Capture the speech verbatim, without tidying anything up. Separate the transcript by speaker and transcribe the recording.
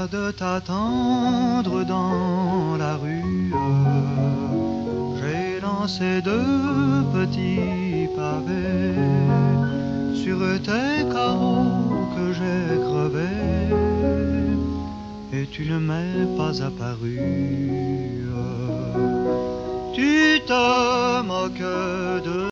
Speaker 1: de t'attendre dans la rue. J'ai lancé deux petits pavés sur tes carreaux que j'ai crevés, et tu ne m'es pas apparu. Tu te moques de